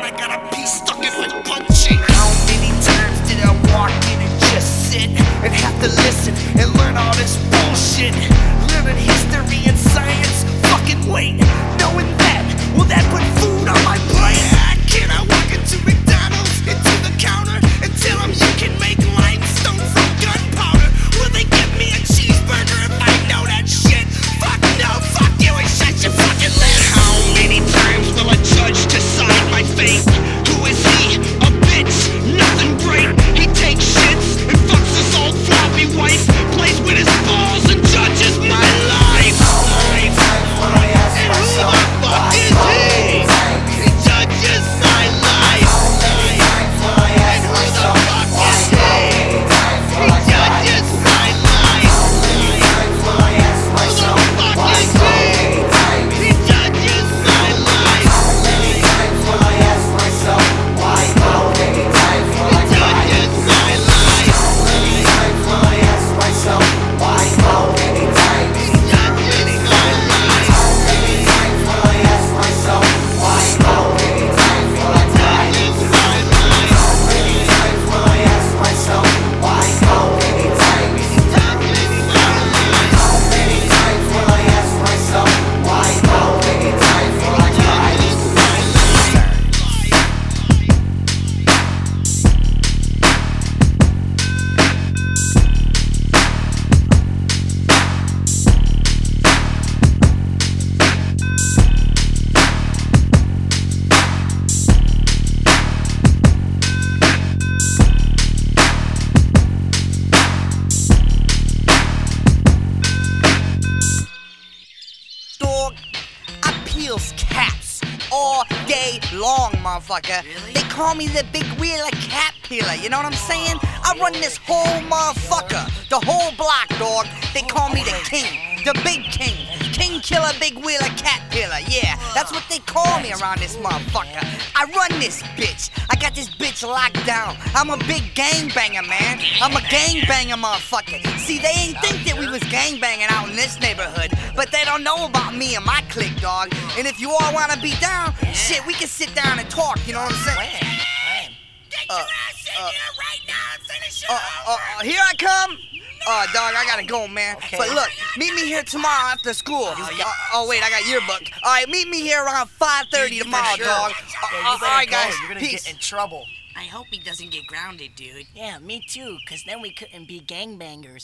when I got a piece stuck in my butt cheek. How many times did I walk in and just sit and have to listen and learn all this bullshit? Learning history and science, fucking wait, knowing that, will that put food on my plate? Can I walk into McDonald's, into the counter, and tell them you can make limestone from gunpowder? Will they give me a cheeseburger if I know that shit? Fuck no, fuck you, and shut your fucking lid. How many times will a judge decide my fate? Who is he? A bitch, nothing great. He takes shits and fucks his old floppy wife, plays with his balls and judges my life. And who the fuck is he? He judges my life. And who the fuck is he? He judges my life. Who the fuck is he? He judges my life. Dog, I peels cats all day long, motherfucker. Really? They call me the big wheeler cat peeler, you know what I'm saying? I run this whole motherfucker, the whole block, dog. They call me the king, the big king. King killer, big wheeler cat peeler, yeah. That's what they call me around this motherfucker. I run this bitch. I got this bitch locked down. I'm a big gangbanger, man. I'm a gangbanger, motherfucker. See, they ain't think that we was gangbanging out in this neighborhood, but they don't know about me and my clique, dog. And if you all wanna be down, shit, we can sit down and talk, you know what I'm saying? Get your ass in here right now and finish it over. Here I come. Dog, I gotta go, man. Okay. But look, meet me here tomorrow after school. Wait, I got yearbook. All right, meet me here around 5:30 tomorrow, sure. dog. Yeah, All right, guys. You're gonna Peace. get in trouble. I hope he doesn't get grounded, dude. Yeah, me too, 'cause then we couldn't be gangbangers.